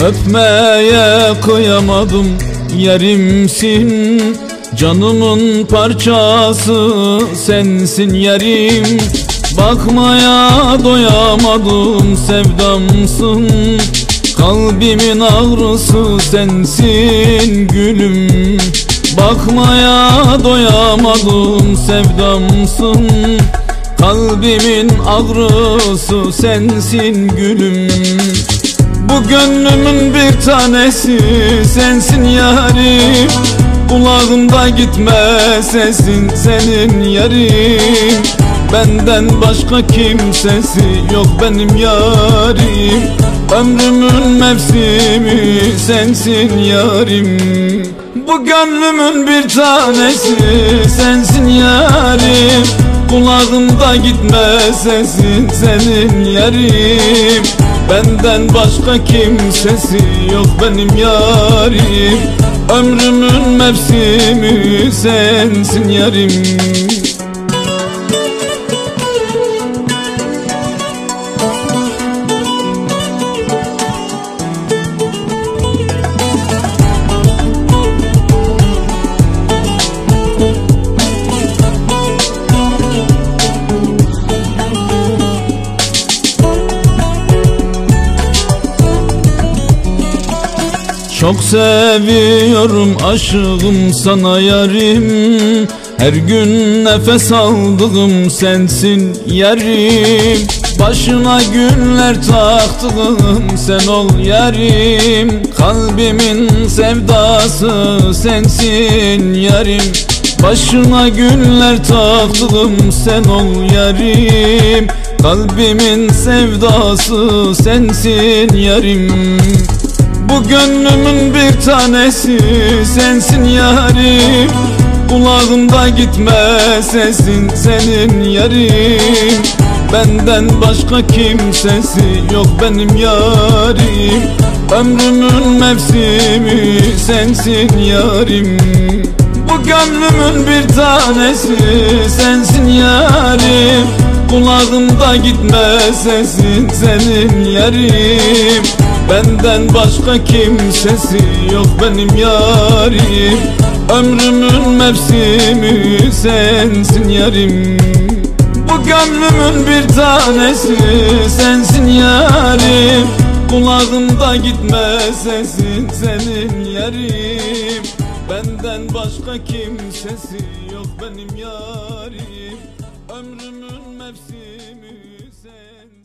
Öpmeye kıyamadım, yerimsin. Canımın parçası sensin yarim. Bakmaya doyamadım, sevdamsın. Kalbimin ağrısı sensin gülüm. Bakmaya doyamadım, sevdamsın. Kalbimin ağrısı sensin gülüm. Bu gönlümün bir tanesi sensin yarim. Kulağımda gitme sesin senin yarim. Benden başka kimsesi yok benim yarim. Ömrümün mevsimi sensin yarim. Bu gönlümün bir tanesi sensin yarim. Kulağımda gitme sesin senin yarim. Benden başka kimsesi yok benim yarim. Ömrümün mevsimi sensin yarim. Çok seviyorum, aşığım sana yarim. Her gün nefes aldığım sensin yarim. Başına günler taktığım sen ol yarim. Kalbimin sevdası sensin yarim. Başına günler taktığım sen ol yarim. Kalbimin sevdası sensin yarim. Bu gönlümün bir tanesi sensin yarim. Kulağımda gitme sesin senin yarim. Benden başka kimsesi yok benim yarim. Ömrümün mevsimi sensin yarim. Bu gönlümün bir tanesi sensin yarim. Kulağımda gitme sesin senin yarim. Benden başka kimsesi yok benim yarim. Ömrümün mevsimi sensin yarim. Bu gönlümün bir tanesi sensin yarim. Kulağımda gitme sesin senin yarim. Benden başka kimsesi yok benim yarim. Ömrümün mevsimi sensin.